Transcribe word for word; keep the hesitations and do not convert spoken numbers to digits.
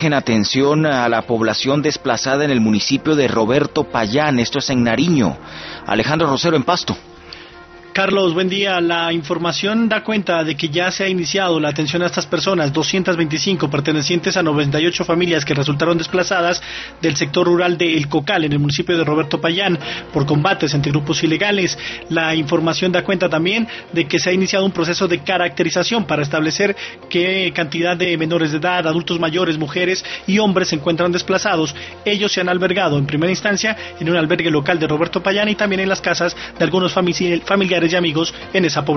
En atención a la población desplazada en el municipio de Roberto Payán, esto es en Nariño. Alejandro Rosero en Pasto. Carlos, buen día. La información da cuenta de que ya se ha iniciado la atención a estas personas, doscientas veinticinco pertenecientes a noventa y ocho familias que resultaron desplazadas del sector rural de El Cocal, en el municipio de Roberto Payán, por combates entre grupos ilegales. La información da cuenta también de que se ha iniciado un proceso de caracterización para establecer qué cantidad de menores de edad, adultos mayores, mujeres y hombres se encuentran desplazados. Ellos se han albergado en primera instancia en un albergue local de Roberto Payán y también en las casas de algunos familiares y amigos en esa población.